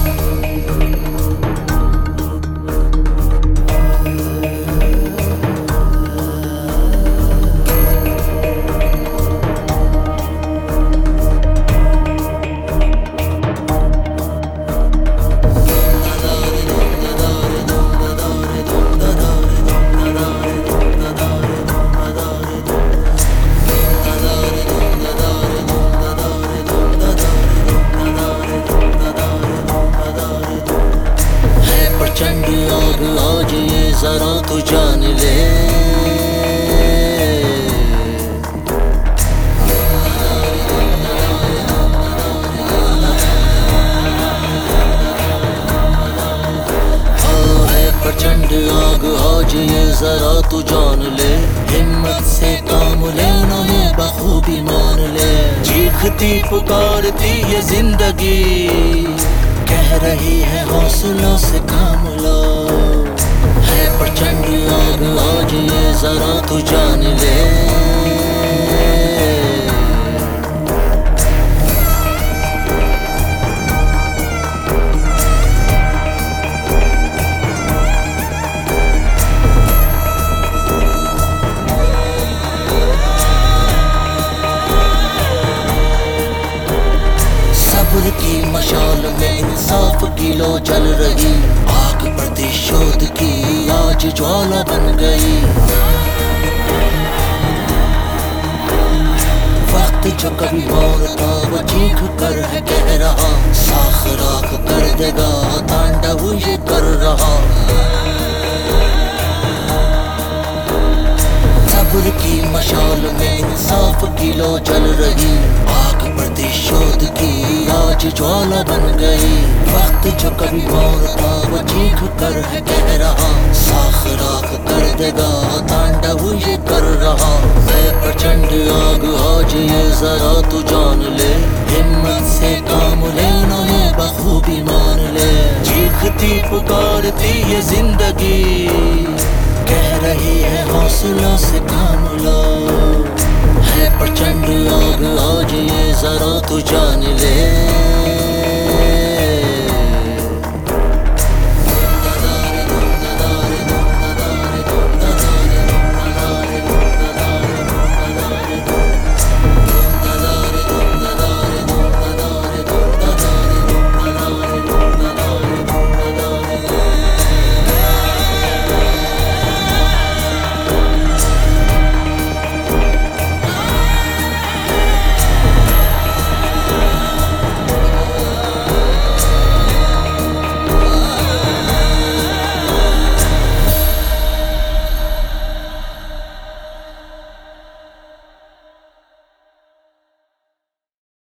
आज ये जरा तू जान ले, प्रचंड आग आज ये जरा तू जान ले, हिम्मत से काम लेना है बखूबी मान ले। चीखती पुकारती ये जिंदगी, कह रही है हौसलों से काम लो। है प्रचंड आग आज ये जरा तू जान ले, की मशाल में इंसाफ की लो जल रही, आग प्रतिशोध की आज ज्वाला बन गई। वक्त जो कभी और था वो चीख कर है कह रहा, साख राख कर देगा तांडव ये कर रहा। सब्र की मशाल में इंसाफ की लो जल रही, आग प्रतिशोध की आज ज्वाला बन गई। वक्त जो कभी और था वो चीख कर है कह रहा, साख राख कर देगा तांडव ये कर रहा। मैं प्रचंड आग आज ये जरा तू जान ले, हिम्मत से काम लेना है बखूबी मान ले। चीखती पुकारती ये जिंदगी, कह रही है हौसलों से काम लो। है प्रचंड आग आज ये जरा तू जान ले।